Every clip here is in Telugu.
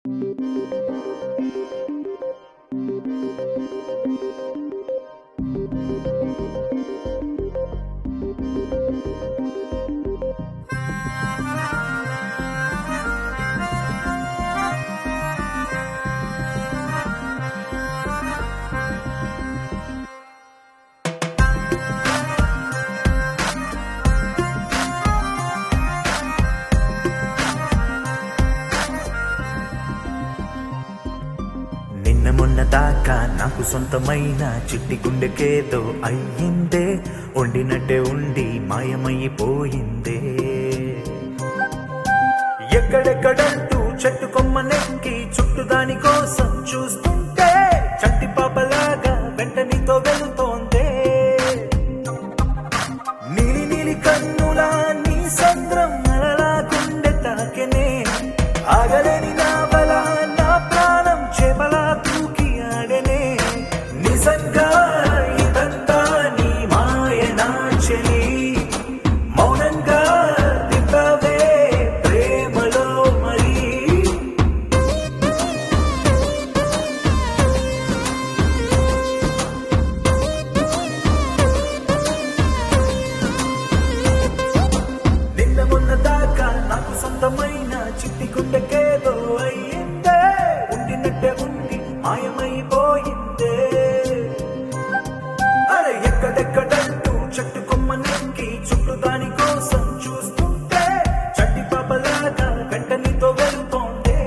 నిన్న మొన్న దాకా నాకు సొంతమైన చిట్టి గుండెకేదో అయ్యిందే, వండినట్టే ఉండి మాయమైపోయిందే. ఎక్కడెక్కడంటూ చెట్టు కొమ్మనెక్కి చుట్టూ దాని కోసం చూస్తుంటే చట్టి పాపలాగా వెంట నీతో వెళుతోందే. నీలి నీలి కన్నులా నీ సంద్రం అలలా గుండె తాకెనే, ఆగలేని నావలా నా ప్రాణం చేపలా తూకి ఆడెనే. నిజంగా ఇదంతా నీ మాయనా చెలి, మౌనంగా దింపవే ప్రేమలో మరి. నిన్న మొన్న దాకా నాకు సొంతమైన చిట్టి గుండెకేదో అయ్యిందే, ఉండినట్టే ఉండి మాయమైపోయిందే. అరే ఎక్కడెక్కడంటూ చెట్టు కొమ్మనెక్కి చుట్టూ దాని కోసం చూస్తుంటే చట్టి పాపలాగా వెంట నీతో వెళుతోందే.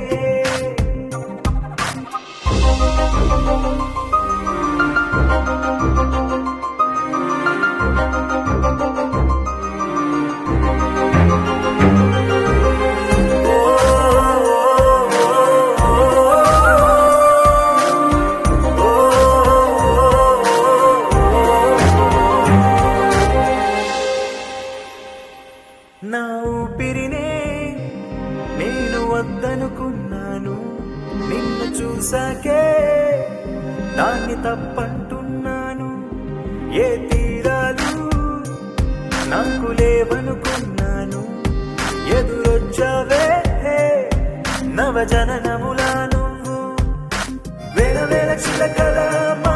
నా ఊపిరినే నేను వద్దనుకున్నాను, నిన్ను చూసాకే దాన్ని తప్పంటున్నాను. ఏ తీరాలు నాకు లేవనుకున్నాను, ఎదురొచ్చావే నవజననములా నువ్వు. వేల వేల చిలకల